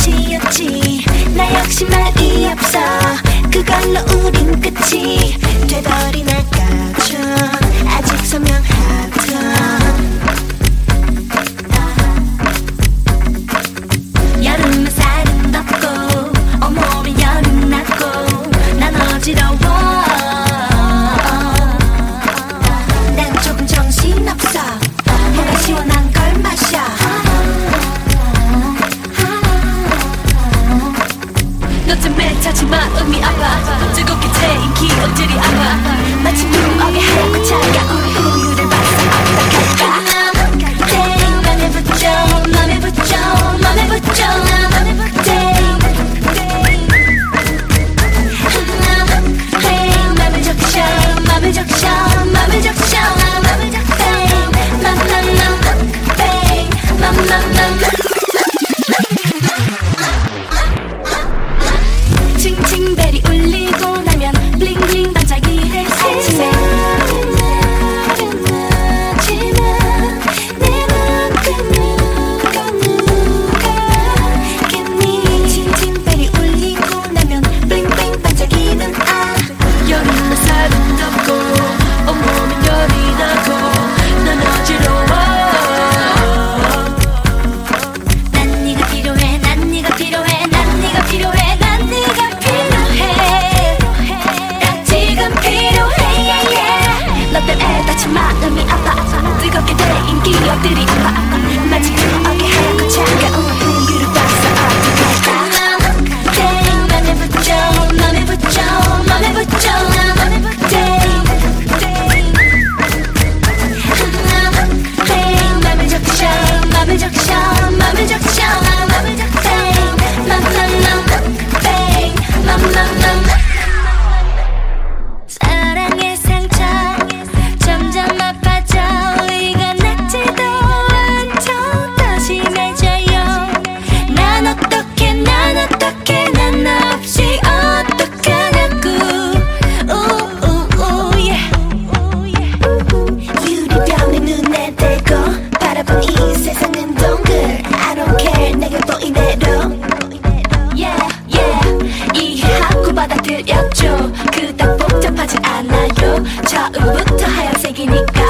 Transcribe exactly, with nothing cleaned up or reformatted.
끝이었지. 나 역시 말이 없어. 그걸로 우린 끝이 되버린 아까처럼 아직 선명하던 여름은 살은 덥고 온몸에 열은 나고 난 어지러워. 난 조금 정신없어. 뭔가 시원한 걸 마셔. 너 때문에 자칫 마음이 아파. 뜨겁게 태인 기억들이 아파. 마치 부엌에 하얗고 차가운 우유를 봤어. 어떡할까. Dang, 맘에 붙여 맘에 붙여 맘에 붙여 맘에 붙여. Dang, 맘을 적셔 맘을 적셔 맘을 적셔 맘을 적셔. 맘맘맘 Dang, 맘맘맘. 칭칭벨이 울리고 나면 블링블링 반짝이는 아침에 내 맘큼 누가 누가 겠니. 칭칭벨이 울리고 나면 블링블링 반짝이는 아. 여름은 살은 덥고 온몸에 열이 나고 난 어지러워. 난 네가 필요해 난 네가 필요해 난 네가 필요해. 마음이 아파. 뜨겁게 데인 기억들이 아파. 마치 부엌에 하얗고 차가운 우유를 봤어. 어떡할까. Dang, 맘에 붙여 맘에 붙여 맘에 붙여 맘에 붙여. Dang, 맘을 적셔 맘을 적셔 맘을 적셔 맘을 적셔. 맘맘맘 Dang, 맘맘맘. 사랑의 상처 점점 아파져. 이건 낫지도 않죠. 더 심해져요. 난 어떡해 난 어떡해 난 너 없이 어떡하냐고. 우우우 yeah. 유리병에 눈에 대고 바라본 이 세상은 동글. I don't care 내게 보인 대로 yeah yeah. 이해하고 받아들였죠. 그닥 복잡하지 않아요. 처음부터 하얀색이니까.